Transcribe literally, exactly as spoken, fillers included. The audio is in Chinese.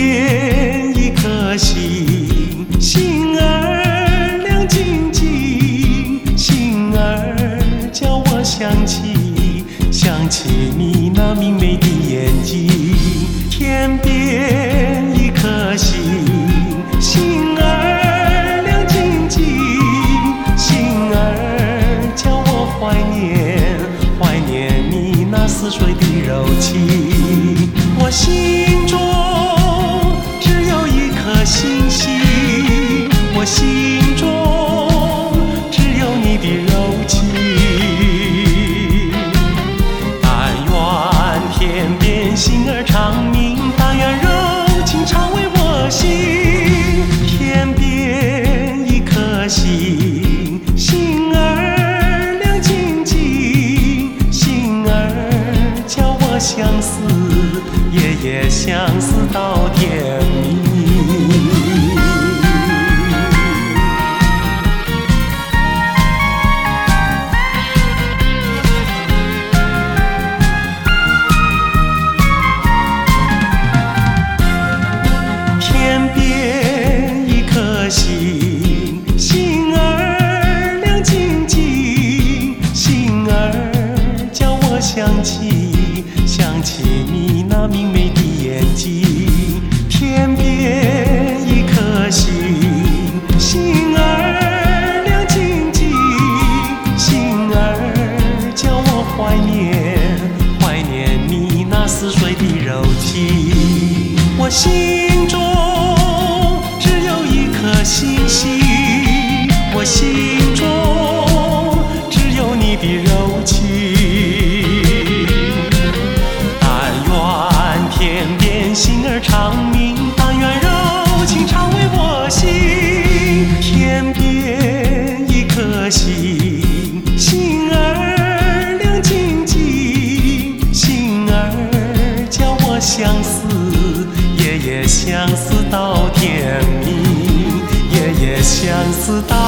边一颗心，心儿亮晶晶，心儿叫我想起，想起你那明媚的眼睛。天边一颗心，心儿亮晶晶，心儿叫我怀念，怀念你那似水的柔情。我心中只有一颗星星，我心中只有你的柔情。但愿天边星儿长明，但愿柔情常为我行。天边一颗心，心儿亮晶晶，心儿叫我相思，夜夜相思到天明。天边一颗心，心儿亮晶晶，心儿叫我想起，想起你那明媚的眼睛。天边一颗心，心儿亮晶晶，心儿叫我怀念，怀念你那似水的柔情。我心中只有一颗星星，我心中只有你的柔情。但愿天边星儿长明，但愿柔情常为我行。天边一颗心，心儿亮晶晶，心儿叫我相思，夜夜相思到天明，夜夜相思到